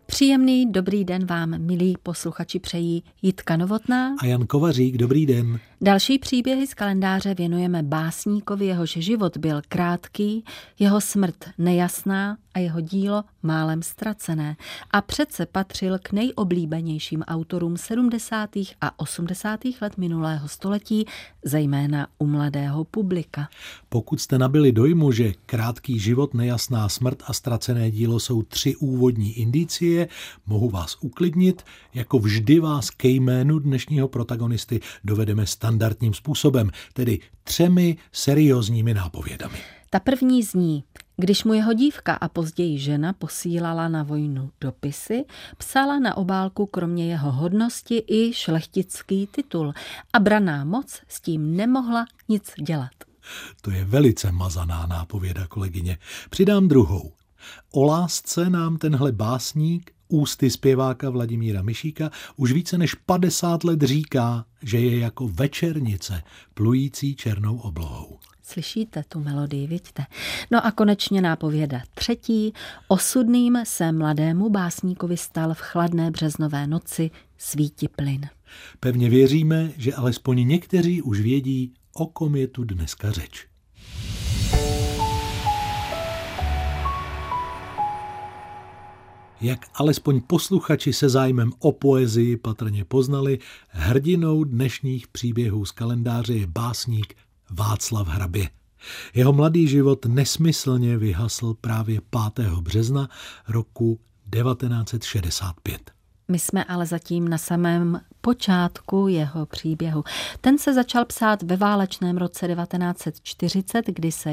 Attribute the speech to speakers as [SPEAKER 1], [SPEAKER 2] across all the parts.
[SPEAKER 1] Příjemný dobrý den vám, milí posluchači, přejí Jitka Novotná
[SPEAKER 2] a Jan Kovařík. Dobrý den.
[SPEAKER 1] Další příběhy z kalendáře věnujeme básníkovi, jehož život byl krátký, jeho smrt nejasná a jeho dílo málem ztracené. A přece patřil k nejoblíbenějším autorům 70. a 80. let minulého století, zejména u mladého publika.
[SPEAKER 2] Pokud jste nabili dojmu, že krátký život, nejasná smrt a ztracené dílo jsou 3 úvodní indicie, mohu vás uklidnit. Jako vždy vás ke jménu dnešního protagonisty dovedeme standardním způsobem, tedy 3 seriózními nápovědami.
[SPEAKER 1] Ta první zní: když mu jeho dívka a později žena posílala na vojnu dopisy, psala na obálku kromě jeho hodnosti i šlechtický titul a branná moc s tím nemohla nic dělat.
[SPEAKER 2] To je velice mazaná nápověda, kolegyně. Přidám druhou. O lásce nám tenhle básník ústy zpěváka Vladimíra Mišíka už více než 50 let říká, že je jako večernice plující černou oblohou.
[SPEAKER 1] Slyšíte tu melodii, vidíte? No a konečně nápověda 3. Osudným se mladému básníkovi stal v chladné březnové noci svítiplyn.
[SPEAKER 2] Pevně věříme, že alespoň někteří už vědí, o kom je tu dneska řeč. Jak alespoň posluchači se zájmem o poezii patrně poznali, hrdinou dnešních příběhů z kalendáře je básník Václav Hrabě. Jeho mladý život nesmyslně vyhasl právě 5. března roku 1965.
[SPEAKER 1] My jsme ale zatím na samém počátku jeho příběhu. Ten se začal psát ve válečném roce 1940, kdy se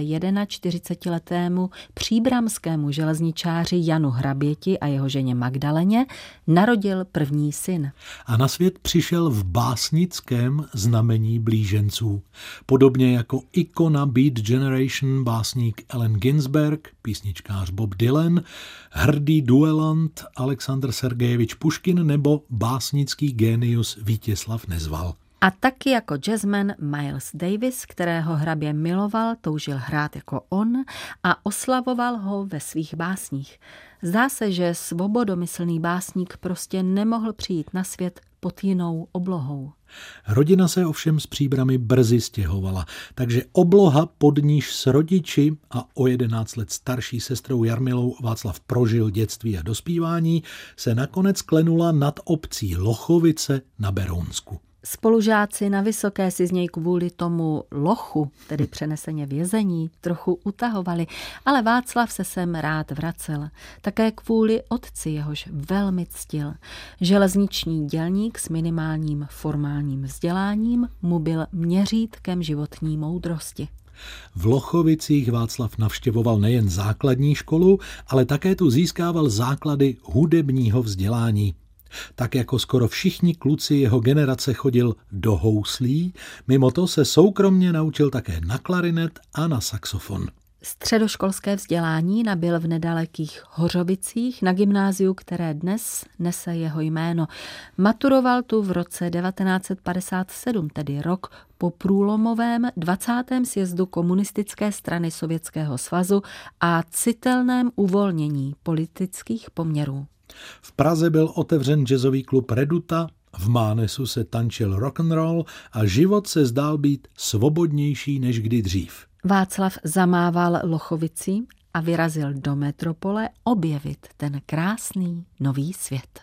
[SPEAKER 1] 41letému příbramskému železničáři Janu Hraběti a jeho ženě Magdaleně narodil první syn.
[SPEAKER 2] A na svět přišel v básnickém znamení blíženců. Podobně jako ikona Beat Generation básník Allen Ginsberg, písničkář Bob Dylan, hrdý duelant Alexandr Sergejevič Puškin nebo básnický génius Vítězslav Nezval.
[SPEAKER 1] A taky jako jazzman Miles Davis, kterého Hrabě miloval, toužil hrát jako on a oslavoval ho ve svých básních. Zdá se, že svobodomyslný básník prostě nemohl přijít na svět pod jinou oblohou.
[SPEAKER 2] Rodina se ovšem s Příbrami brzy stěhovala, takže obloha, pod níž s rodiči a o 11 let starší sestrou Jarmilou Václav prožil dětství a dospívání, se nakonec klenula nad obcí Lochovice na Berounsku.
[SPEAKER 1] Spolužáci na Vysoké si z něj kvůli tomu lochu, tedy přeneseně vězení, trochu utahovali, ale Václav se sem rád vracel. Také kvůli otci, jehož velmi ctil. Železniční dělník s minimálním formálním vzděláním mu byl měřítkem životní moudrosti.
[SPEAKER 2] V Lochovicích Václav navštěvoval nejen základní školu, ale také tu získával základy hudebního vzdělání. Tak jako skoro všichni kluci jeho generace chodil do houslí, mimo to se soukromně naučil také na klarinet a na saxofon.
[SPEAKER 1] Středoškolské vzdělání nabyl v nedalekých Hořovicích na gymnáziu, které dnes nese jeho jméno. Maturoval tu v roce 1957, tedy rok po průlomovém 20. sjezdu Komunistické strany Sovětského svazu a citelném uvolnění politických poměrů.
[SPEAKER 2] V Praze byl otevřen jazzový klub Reduta, v Mánesu se tančil rock'n'roll a život se zdál být svobodnější než kdy dřív.
[SPEAKER 1] Václav zamával Lochovicí a vyrazil do metropole objevit ten krásný nový svět.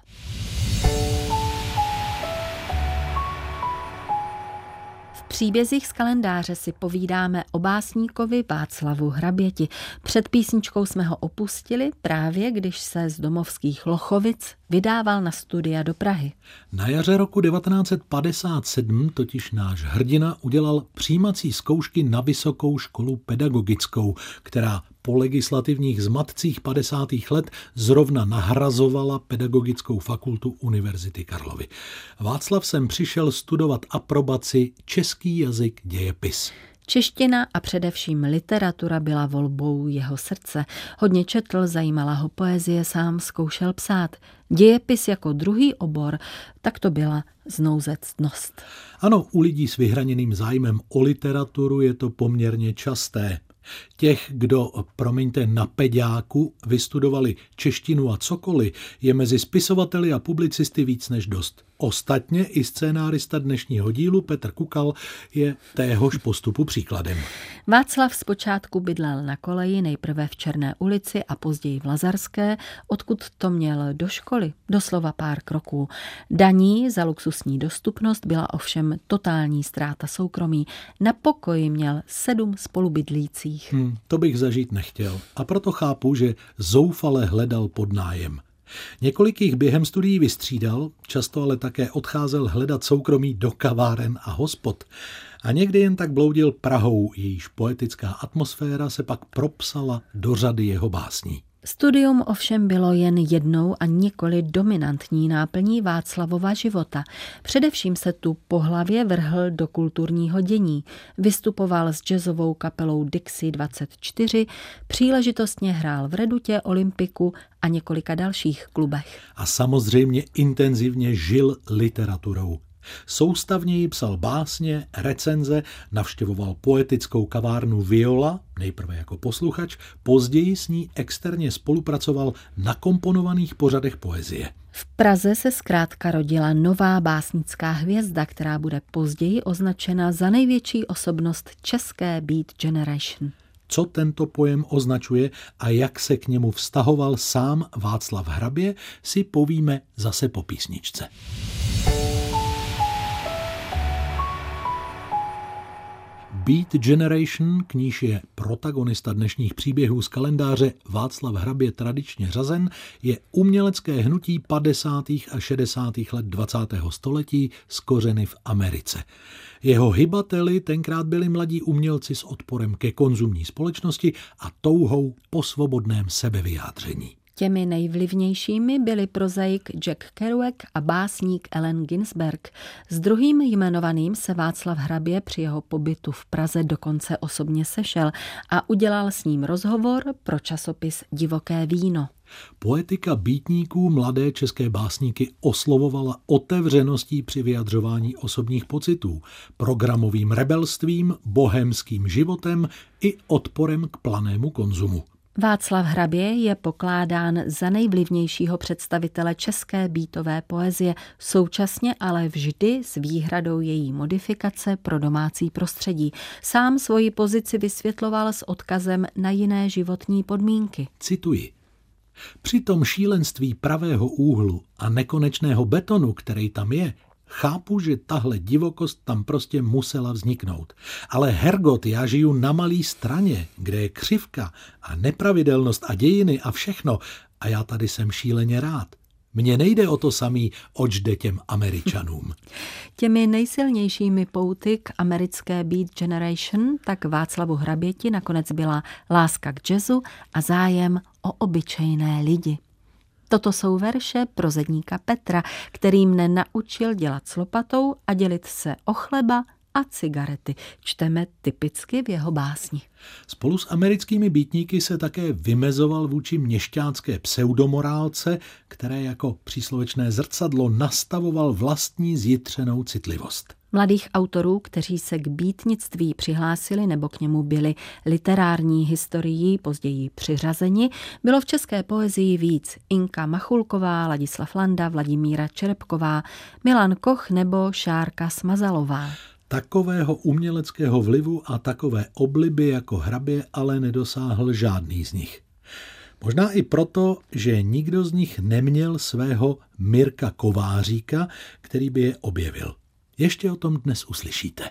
[SPEAKER 1] V příbězích z kalendáře si povídáme o básníkovi Václavu Hraběti. Před písničkou jsme ho opustili právě, když se z domovských Lochovic vydával na studia do Prahy.
[SPEAKER 2] Na jaře roku 1957 totiž náš hrdina udělal přijímací zkoušky na Vysokou školu pedagogickou, která po legislativních zmatcích 50. let zrovna nahrazovala Pedagogickou fakultu Univerzity Karlovy. Václav sem přišel studovat aprobaci český jazyk dějepis.
[SPEAKER 1] Čeština a především literatura byla volbou jeho srdce. Hodně četl, zajímala ho poezie, sám zkoušel psát. Dějepis jako druhý obor, tak to byla znouzectnost.
[SPEAKER 2] Ano, u lidí s vyhraněným zájmem o literaturu je to poměrně časté. Těch, kdo, promiňte, na peďáku vystudovali češtinu a cokoliv, je mezi spisovateli a publicisty víc než dost. Ostatně i scénárista dnešního dílu Petr Kukal je téhož postupu příkladem.
[SPEAKER 1] Václav zpočátku bydlel na koleji, nejprve v Černé ulici a později v Lazarské, odkud to měl do školy, doslova pár kroků. Daní za luxusní dostupnost byla ovšem totální ztráta soukromí. Na pokoji měl 7 spolubydlících.
[SPEAKER 2] To bych zažít nechtěl a proto chápu, že zoufale hledal podnájem. Několik jich během studií vystřídal, často ale také odcházel hledat soukromí do kaváren a hospod. A někdy jen tak bloudil Prahou, jejíž poetická atmosféra se pak propsala do řady jeho básní.
[SPEAKER 1] Studium ovšem bylo jen jednou a nikoli dominantní náplní Václavova života. Především se tu po hlavě vrhl do kulturního dění. Vystupoval s jazzovou kapelou Dixie 24, příležitostně hrál v Redutě, Olympiku a několika dalších klubech.
[SPEAKER 2] A samozřejmě intenzivně žil literaturou. Soustavněji psal básně, recenze, navštěvoval poetickou kavárnu Viola, nejprve jako posluchač, později s ní externě spolupracoval na komponovaných pořadech poezie.
[SPEAKER 1] V Praze se zkrátka rodila nová básnická hvězda, která bude později označena za největší osobnost české Beat Generation.
[SPEAKER 2] Co tento pojem označuje a jak se k němu vztahoval sám Václav Hrabě, si povíme zase po písničce. Beat Generation, k níž je protagonista dnešních příběhů z kalendáře Václav Hrabě tradičně řazen, je umělecké hnutí 50. a 60. let 20. století s kořeny v Americe. Jeho hybateli tenkrát byli mladí umělci s odporem ke konzumní společnosti a touhou po svobodném sebevyjádření.
[SPEAKER 1] Těmi nejvlivnějšími byli prozaik Jack Kerouac a básník Allen Ginsberg. S druhým jmenovaným se Václav Hrabě při jeho pobytu v Praze dokonce osobně sešel a udělal s ním rozhovor pro časopis Divoké víno.
[SPEAKER 2] Poetika býtníků mladé české básníky oslovovala otevřeností při vyjadřování osobních pocitů, programovým rebelstvím, bohemským životem i odporem k planému konzumu.
[SPEAKER 1] Václav Hrabě je pokládán za nejvlivnějšího představitele české beatové poezie, současně ale vždy s výhradou její modifikace pro domácí prostředí. Sám svoji pozici vysvětloval s odkazem na jiné životní podmínky.
[SPEAKER 2] Cituji. Při tom šílenství pravého úhlu a nekonečného betonu, který tam je, chápu, že tahle divokost tam prostě musela vzniknout. Ale hergot, já žiju na malý straně, kde je křivka a nepravidelnost a dějiny a všechno a já tady jsem šíleně rád. Mně nejde o to samý, oč jde těm Američanům.
[SPEAKER 1] Těmi nejsilnějšími pouty k americké Beat Generation tak Václavu Hraběti nakonec byla láska k jazzu a zájem o obyčejné lidi. Toto jsou verše prozedníka Petra, který mne naučil dělat s lopatou a dělit se o chleba a cigarety. Čteme typicky v jeho básni.
[SPEAKER 2] Spolu s americkými býtníky se také vymezoval vůči měšťánské pseudomorálce, které jako příslovečné zrcadlo nastavoval vlastní zjitřenou citlivost.
[SPEAKER 1] Mladých autorů, kteří se k býtnictví přihlásili nebo k němu byli literární historií později přiřazeni, bylo v české poezii víc. Inka Machulková, Ladislav Landa, Vladimíra Čerepková, Milan Koch nebo Šárka Smazalová.
[SPEAKER 2] Takového uměleckého vlivu a takové obliby jako Hrabě ale nedosáhl žádný z nich. Možná i proto, že nikdo z nich neměl svého Mirka Kováříka, který by je objevil. Ještě o tom dnes uslyšíte.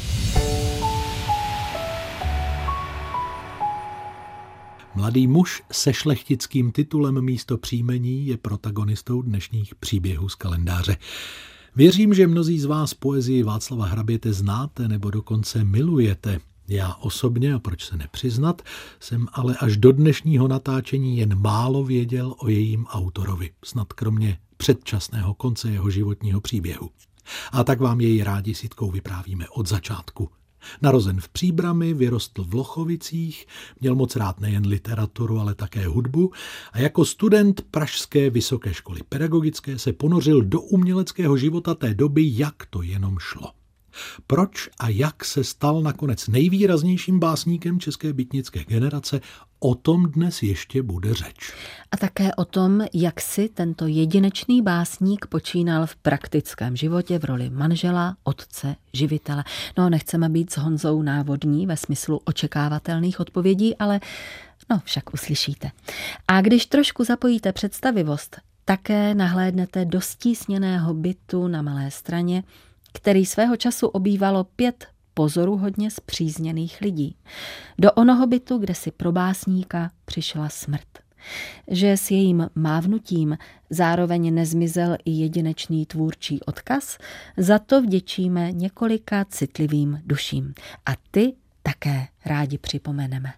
[SPEAKER 2] Mladý muž se šlechtickým titulem místo příjmení je protagonistou dnešních příběhů z kalendáře. Věřím, že mnozí z vás poezii Václava Hraběte znáte nebo dokonce milujete. Já osobně, a proč se nepřiznat, jsem ale až do dnešního natáčení jen málo věděl o jejím autorovi, snad kromě předčasného konce jeho životního příběhu. A tak vám jej rádi s Jitkou vyprávíme od začátku. Narozen v Příbrami, vyrostl v Lochovicích, měl moc rád nejen literaturu, ale také hudbu a jako student Pražské vysoké školy pedagogické se ponořil do uměleckého života té doby, jak to jenom šlo. Proč a jak se stal nakonec nejvýraznějším básníkem české bytnické generace, o tom dnes ještě bude řeč.
[SPEAKER 1] A také o tom, jak si tento jedinečný básník počínal v praktickém životě v roli manžela, otce, živitele. No, nechceme být s Honzou návodní ve smyslu očekávatelných odpovědí, ale však uslyšíte. A když trošku zapojíte představivost, také nahlédnete do stísněného bytu na Malé Straně, který svého času obývalo 5 pozoruhodně spřízněných lidí. Do onoho bytu, kde si pro básníka přišla smrt. Že s jejím mávnutím zároveň nezmizel i jedinečný tvůrčí odkaz, za to vděčíme několika citlivým duším. A ty také rádi připomeneme.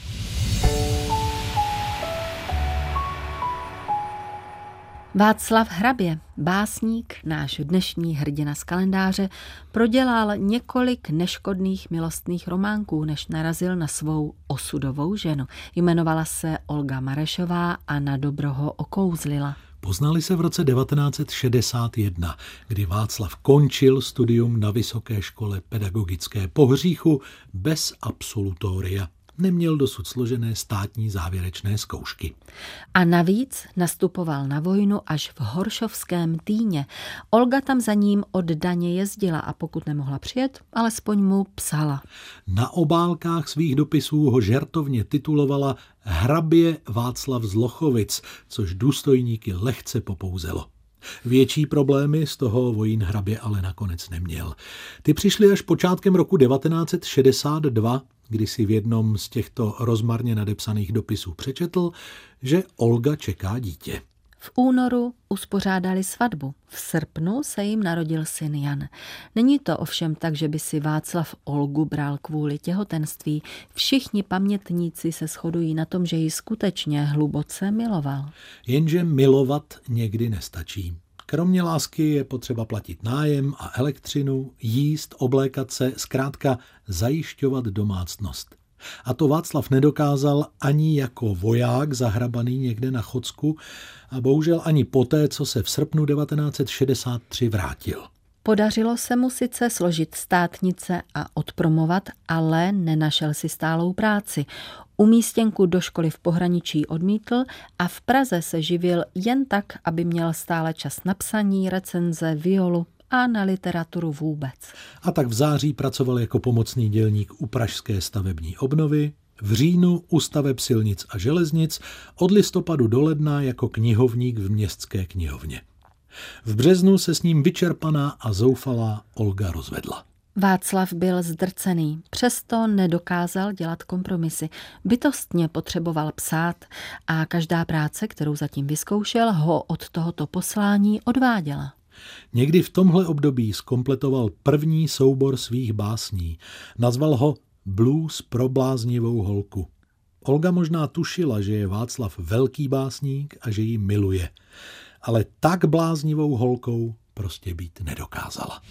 [SPEAKER 1] Václav Hrabě, básník, náš dnešní hrdina z kalendáře, prodělal několik neškodných milostných románků, než narazil na svou osudovou ženu. Jmenovala se Olga Marešová a na dobro ho okouzlila.
[SPEAKER 2] Poznali se v roce 1961, kdy Václav končil studium na Vysoké škole pedagogické po hříchu bez absolutoria. Neměl dosud složené státní závěrečné zkoušky.
[SPEAKER 1] A navíc nastupoval na vojnu až v Horšovském Týně. Olga tam za ním oddaně jezdila a pokud nemohla přijet, alespoň mu psala.
[SPEAKER 2] Na obálkách svých dopisů ho žertovně titulovala Hrabě Václav z Lochovic, což důstojníky lehce popouzelo. Větší problémy z toho Vojín Hrabě ale nakonec neměl. Ty přišly až počátkem roku 1962, kdy si v jednom z těchto rozmarně nadepsaných dopisů přečetl, že Olga čeká dítě.
[SPEAKER 1] V únoru uspořádali svatbu. V srpnu se jim narodil syn Jan. Není to ovšem tak, že by si Václav Olgu bral kvůli těhotenství. Všichni pamětníci se shodují na tom, že ji skutečně hluboce miloval.
[SPEAKER 2] Jenže milovat někdy nestačí. Kromě lásky je potřeba platit nájem a elektřinu, jíst, oblékat se, zkrátka zajišťovat domácnost. A to Václav nedokázal ani jako voják zahrabaný někde na Chodsku a bohužel ani poté, co se v srpnu 1963 vrátil.
[SPEAKER 1] Podařilo se mu sice složit státnice a odpromovat, ale nenašel si stálou práci. Umístěnku do školy v pohraničí odmítl a v Praze se živil jen tak, aby měl stále čas na psaní, recenze, violu a na literaturu vůbec.
[SPEAKER 2] A tak v září pracoval jako pomocný dělník u pražské stavební obnovy, v říjnu u staveb silnic a železnic, od listopadu do ledna jako knihovník v městské knihovně. V březnu se s ním vyčerpaná a zoufalá Olga rozvedla.
[SPEAKER 1] Václav byl zdrcený, přesto nedokázal dělat kompromisy. Bytostně potřeboval psát a každá práce, kterou zatím vyzkoušel, ho od tohoto poslání odváděla.
[SPEAKER 2] Někdy v tomhle období zkompletoval první soubor svých básní. Nazval ho Blues pro bláznivou holku. Olga možná tušila, že je Václav velký básník a že ji miluje. Ale tak bláznivou holkou prostě být nedokázala.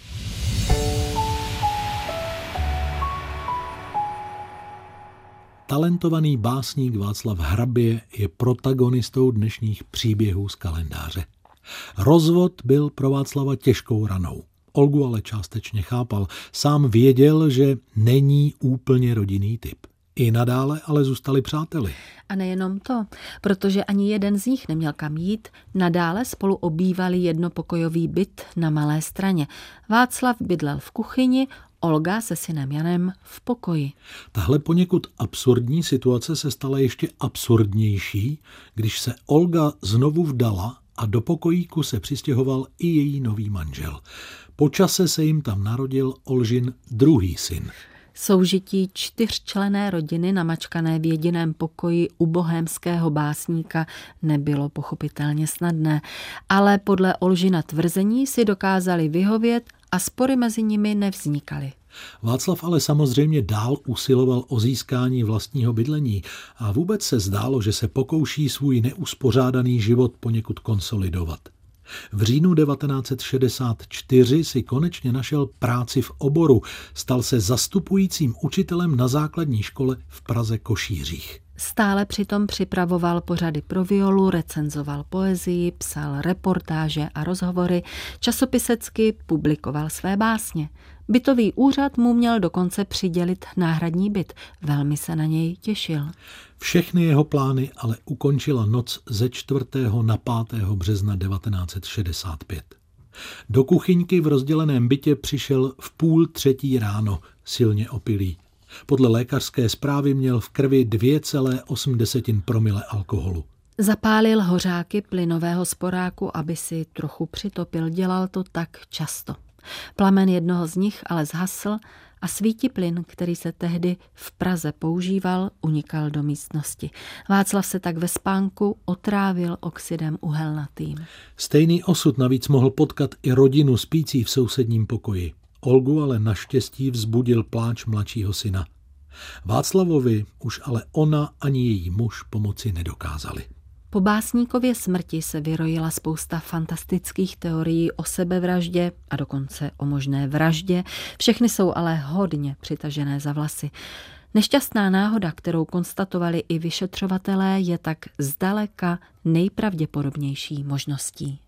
[SPEAKER 2] Talentovaný básník Václav Hrabě je protagonistou dnešních příběhů z kalendáře. Rozvod byl pro Václava těžkou ranou. Olgu ale částečně chápal. Sám věděl, že není úplně rodinný typ. I nadále ale zůstali přáteli.
[SPEAKER 1] A nejenom to, protože ani jeden z nich neměl kam jít, nadále spolu obývali jednopokojový byt na Malé Straně. Václav bydlel v kuchyni, Olga se synem Janem v pokoji.
[SPEAKER 2] Tahle poněkud absurdní situace se stala ještě absurdnější, když se Olga znovu vdala a do pokojíku se přistěhoval i její nový manžel. Po čase se jim tam narodil Olžin druhý syn.
[SPEAKER 1] Soužití 4členné rodiny namačkané v jediném pokoji u bohémského básníka nebylo pochopitelně snadné, ale podle Olžina tvrzení si dokázali vyhovět a spory mezi nimi nevznikaly.
[SPEAKER 2] Václav ale samozřejmě dál usiloval o získání vlastního bydlení a vůbec se zdálo, že se pokouší svůj neuspořádaný život poněkud konsolidovat. V říjnu 1964 si konečně našel práci v oboru, stal se zastupujícím učitelem na základní škole v Praze Košířích.
[SPEAKER 1] Stále přitom připravoval pořady pro violu, recenzoval poezii, psal reportáže a rozhovory, časopisecky publikoval své básně. Bytový úřad mu měl dokonce přidělit náhradní byt. Velmi se na něj těšil.
[SPEAKER 2] Všechny jeho plány ale ukončila noc ze 4. na 5. března 1965. Do kuchyňky v rozděleném bytě přišel v 2:30 ráno, silně opilý. Podle lékařské zprávy měl v krvi 2,8 promile alkoholu.
[SPEAKER 1] Zapálil hořáky plynového sporáku, aby si trochu přitopil. Dělal to tak často. Plamen jednoho z nich ale zhasl a svítiplyn, který se tehdy v Praze používal, unikal do místnosti. Václav se tak ve spánku otrávil oxidem uhelnatým.
[SPEAKER 2] Stejný osud navíc mohl potkat i rodinu spící v sousedním pokoji. Olgu ale naštěstí vzbudil pláč mladšího syna. Václavovi už ale ona ani její muž pomoci nedokázali.
[SPEAKER 1] Po básníkově smrti se vyrojila spousta fantastických teorií o sebevraždě a dokonce o možné vraždě. Všechny jsou ale hodně přitažené za vlasy. Nešťastná náhoda, kterou konstatovali i vyšetřovatelé, je tak zdaleka nejpravděpodobnější možností.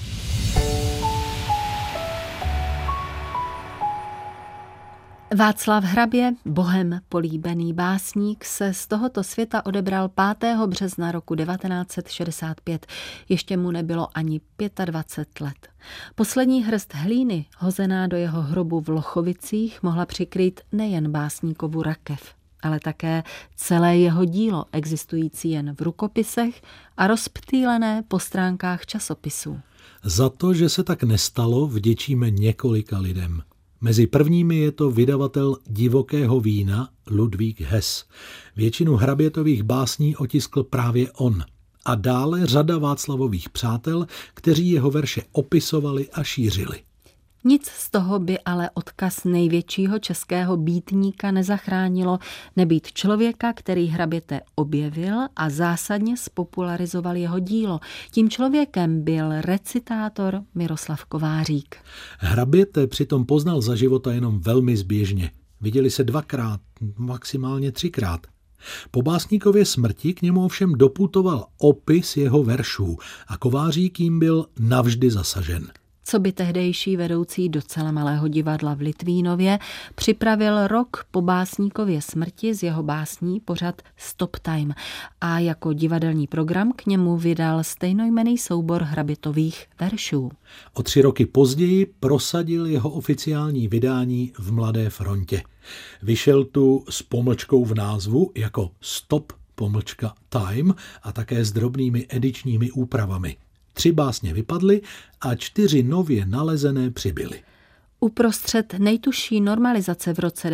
[SPEAKER 1] Václav Hrabě, bohem políbený básník, se z tohoto světa odebral 5. března roku 1965. Ještě mu nebylo ani 25 let. Poslední hrst hlíny, hozená do jeho hrobu v Lochovicích, mohla přikrýt nejen básníkovu rakev, ale také celé jeho dílo, existující jen v rukopisech a rozptýlené po stránkách časopisů.
[SPEAKER 2] Za to, že se tak nestalo, vděčíme několika lidem. Mezi prvními je to vydavatel Divokého vína Ludvík Hess. Většinu Hrabětových básní otiskl právě on. A dále řada Václavových přátel, kteří jeho verše opisovali a šířili.
[SPEAKER 1] Nic z toho by ale odkaz největšího českého býtníka nezachránilo, nebýt člověka, který Hraběte objevil a zásadně spopularizoval jeho dílo. Tím člověkem byl recitátor Miroslav Kovářík.
[SPEAKER 2] Hraběte přitom poznal za života jenom velmi zběžně. Viděli se 2krát, maximálně 3krát. Po básníkově smrti k němu ovšem doputoval opis jeho veršů a Kovářík jim byl navždy zasažen.
[SPEAKER 1] Co by tehdejší vedoucí docela malého divadla v Litvínově připravil rok po básníkově smrti z jeho básní pořad Stop Time a jako divadelní program k němu vydal stejnojmenný soubor Hrabětových veršů.
[SPEAKER 2] O 3 roky později prosadil jeho oficiální vydání v Mladé frontě. Vyšel tu s pomlčkou v názvu jako Stop Time a také s drobnými edičními úpravami. 3 básně vypadly a 4 nově nalezené přibyly.
[SPEAKER 1] Uprostřed nejtužší normalizace v roce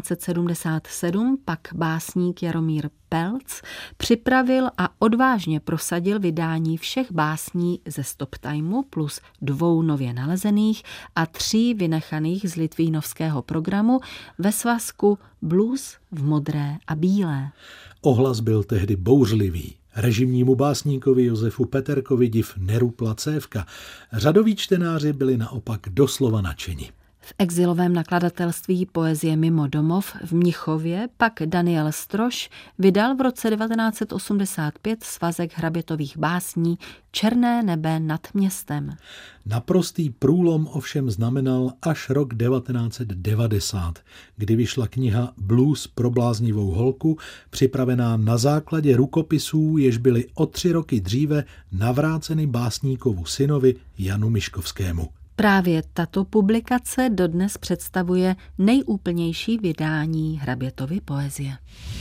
[SPEAKER 1] 1977 pak básník Jaromír Pelc připravil a odvážně prosadil vydání všech básní ze Stop Timeu plus 2 nově nalezených a 3 vynechaných z litvínovského programu ve svazku Blues v modré a bílé.
[SPEAKER 2] Ohlas byl tehdy bouřlivý. Režimnímu básníkovi Josefu Peterkovi div nerupla cévka. Řadoví čtenáři byli naopak doslova nadšeni.
[SPEAKER 1] V exilovém nakladatelství Poezie mimo domov v Mnichově pak Daniel Stroš vydal v roce 1985 svazek Hrabětových básní Černé nebe nad městem.
[SPEAKER 2] Naprostý průlom ovšem znamenal až rok 1990, kdy vyšla kniha Blues pro bláznivou holku, připravená na základě rukopisů, jež byly o 3 roky dříve navráceny básníkovu synovi Janu Miškovskému.
[SPEAKER 1] Právě tato publikace dodnes představuje nejúplnější vydání Hrabětovy poezie.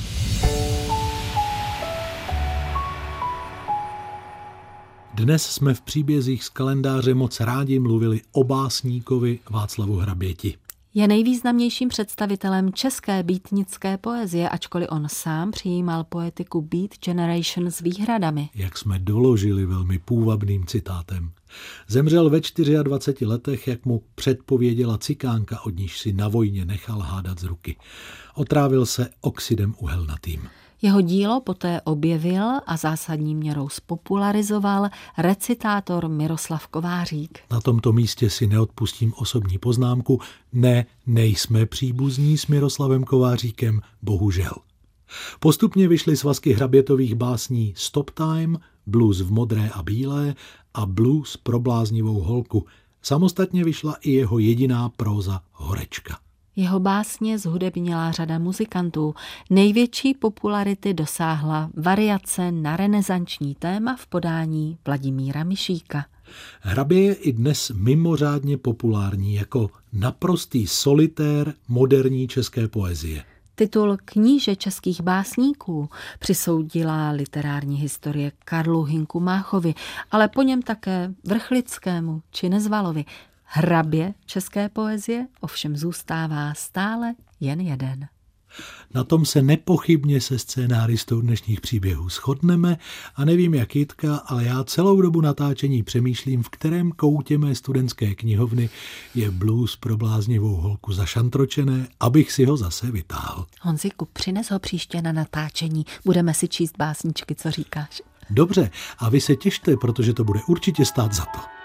[SPEAKER 2] Dnes jsme v příbězích z kalendáře moc rádi mluvili o básníkovi Václavu Hraběti.
[SPEAKER 1] Je nejvýznamnějším představitelem české beatnické poezie, ačkoliv on sám přijímal poetiku Beat Generation s výhradami.
[SPEAKER 2] Jak jsme doložili velmi půvabným citátem. Zemřel ve 24 letech, jak mu předpověděla cikánka, od níž si na vojně nechal hádat z ruky. Otrávil se oxidem uhelnatým.
[SPEAKER 1] Jeho dílo poté objevil a zásadní měrou spopularizoval recitátor Miroslav Kovářík.
[SPEAKER 2] Na tomto místě si neodpustím osobní poznámku. Ne, nejsme příbuzní s Miroslavem Kováříkem, bohužel. Postupně vyšly svazky Hrabětových básní Stop Time, Blues v modré a bílé a Blues pro bláznivou holku. Samostatně vyšla i jeho jediná próza Horečka.
[SPEAKER 1] Jeho básně zhudebnila řada muzikantů. Největší popularity dosáhla variace na renesanční téma v podání Vladimíra Mišíka.
[SPEAKER 2] Hrabě je i dnes mimořádně populární jako naprostý solitér moderní české poezie.
[SPEAKER 1] Titul kníže českých básníků přisoudila literární historie Karlu Hynku Máchovi, ale po něm také Vrchlickému či Nezvalovi. Hrabě české poezie ovšem zůstává stále jen jeden.
[SPEAKER 2] Na tom se nepochybně se scénáristou dnešních příběhů shodneme a nevím jak Jitka, ale já celou dobu natáčení přemýšlím, v kterém koutě mé studentské knihovny je Blues pro bláznivou holku zašantročené, abych si ho zase vytáhl.
[SPEAKER 1] Honziku, přines ho příště na natáčení, budeme si číst básničky, co říkáš?
[SPEAKER 2] Dobře, a vy se těšte, protože to bude určitě stát za to.